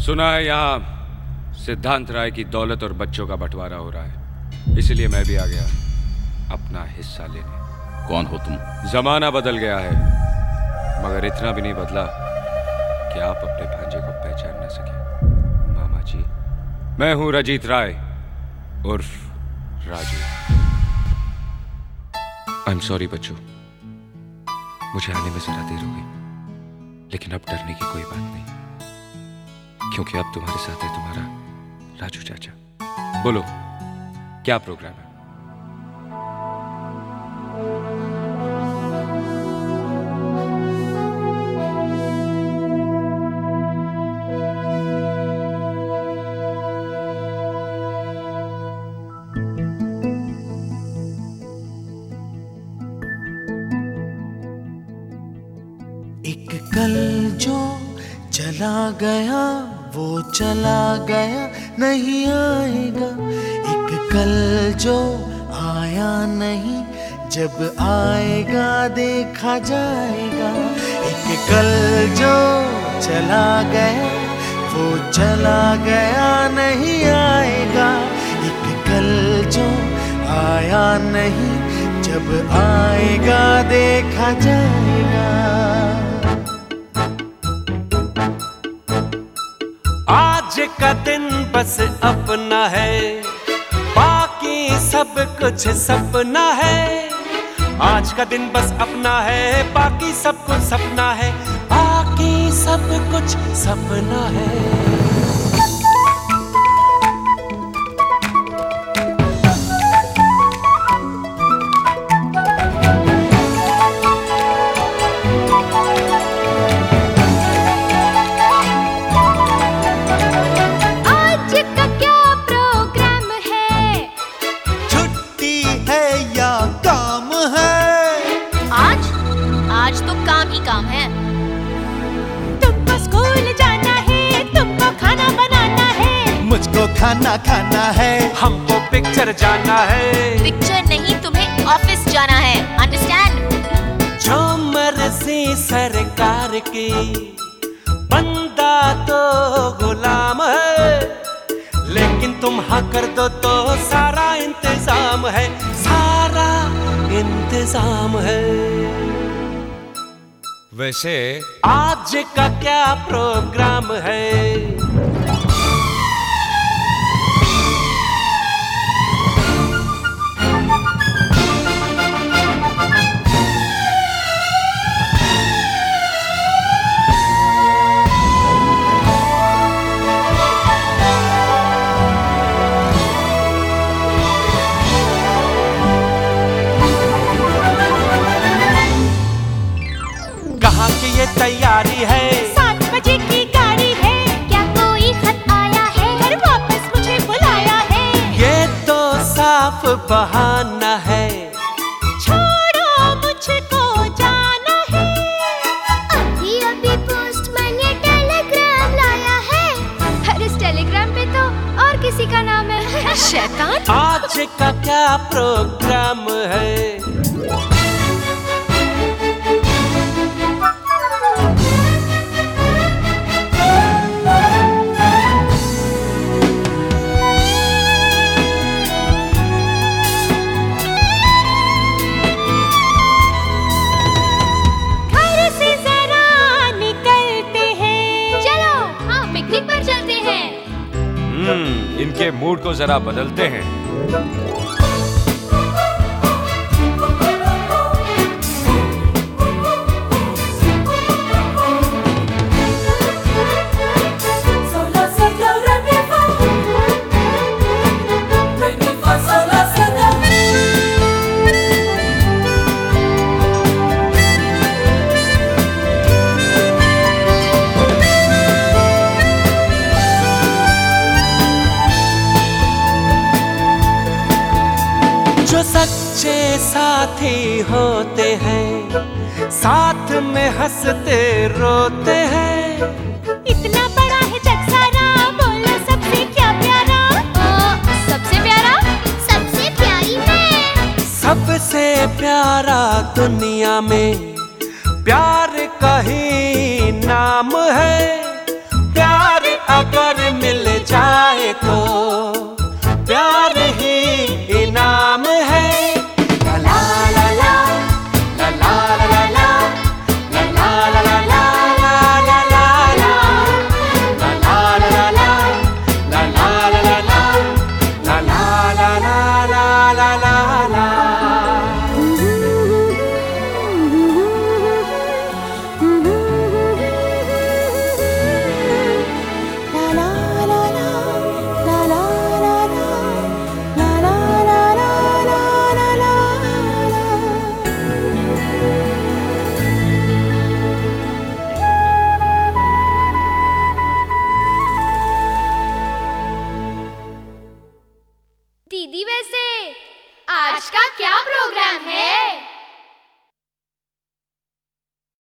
सुना है यहाँ सिद्धांत राय की दौलत और बच्चों का बंटवारा हो रहा है, इसलिए मैं भी आ गया अपना हिस्सा लेने। कौन हो तुम? जमाना बदल गया है, मगर इतना भी नहीं बदला कि आप अपने भांजे को पहचान न सके। मामा जी, मैं हूं रजीत राय उर्फ राजू। आई एम सॉरी बच्चों, मुझे आने में जरा देर हो गई, लेकिन अब डरने की कोई बात नहीं, क्योंकि अब तुम्हारे साथ है तुम्हारा राजू चाचा। बोलो, क्या प्रोग्राम है? एक कल जो चला गया वो चला गया नहीं आएगा, एक कल जो आया नहीं जब आएगा देखा जाएगा। एक कल जो चला गया वो चला गया नहीं आएगा, एक कल जो आया नहीं जब आएगा देखा जाएगा। आज का दिन बस अपना है, बाकी सब कुछ सपना है। आज का दिन बस अपना है, बाकी सब कुछ सपना है, बाकी सब कुछ सपना है। आज तो काम ही काम है। तुमको स्कूल जाना है, तुमको खाना बनाना है, मुझको खाना खाना है, हमको पिक्चर जाना है। पिक्चर नहीं, तुम्हें ऑफिस जाना है, अंडरस्टैंड? जो मर्जी सरकार की, बंदा तो गुलाम है, लेकिन तुम हाँ कर दो तो सारा इंतजाम है, सारा इंतजाम है। वैसे आज का क्या प्रोग्राम है? कहाँ की ये तैयारी है? 7 बजे की गाड़ी है, क्या कोई खत आया है? घर वापस मुझे बुलाया है, ये तो साफ बहाना है। छोड़ो मुझको जाना है। अभी अभी पोस्टमैन ने टेलीग्राम लाया है, अरे इस टेलीग्राम पे तो और किसी का नाम है, शैतान। आज का क्या प्रोग्राम है? इनके मूड को जरा बदलते हैं। जो सच्चे साथी होते हैं, साथ में हंसते रोते हैं। इतना बड़ा है जग सारा, बोलो सबसे क्या प्यारा? सबसे प्यारा, सबसे प्यारी मैं। सबसे प्यारा दुनिया में प्यार